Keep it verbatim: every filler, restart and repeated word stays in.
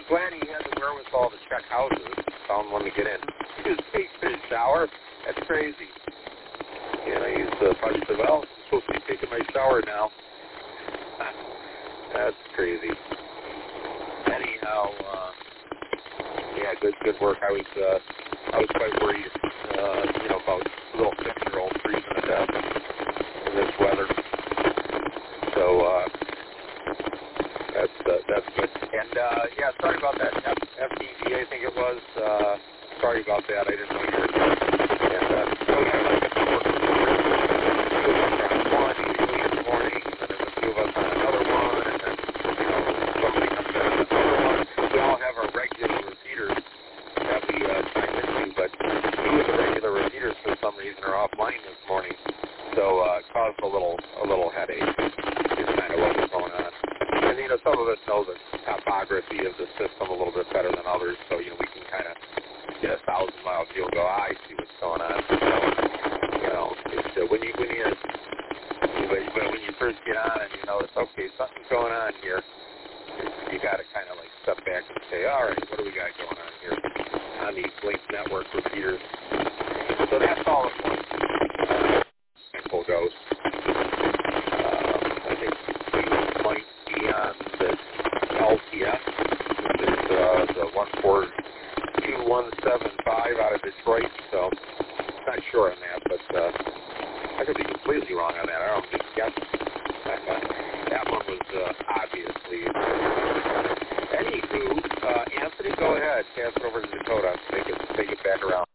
I'm glad he had the wherewithal to check houses. Found one to get in. He just takes his shower. That's crazy. And I used the bunch of, well, I'm supposed to be taking my shower now. That's crazy. Anyhow, uh, yeah, good, good work. I was, uh, I was quite worried, uh, you know, about little six-year-old freezing to death in this weather. So, uh, that's, uh, that's good. And, uh, yeah, sorry about that. F D G, I think it was. Uh, sorry about that. I didn't know you were here. And, uh, so, yeah, like I work with one usually in the morning, and then there's a few of us on another one, and then, you know, somebody comes in on another one. We all have our regular repeaters that we uh, chime into, but two of the regular repeaters for some reason are offline this morning, so uh, it caused a little a little headache. Is kind of what was going on. And you know, some of us know the topography of the system a little bit better than others, so you know we can kind of get a thousand mile view and go, ah, I see what's going on. So, you know, it's, uh, when you when you when, when you first get on and you know it's okay, something's going on here. You got to kind of like step back and say, all right, what do we got going on here on these Link Network repeaters? So that's all it was. Uh, simple goes. Um, I think we might be on the L T S, which is uh, the one four two one seven five out of Detroit. So not sure on that, but uh, I could be completely wrong on that. I don't think guess. That one was uh, obviously. Anywho, uh, Anthony, go ahead. Pass it over to Dakota. Take it, take it back around.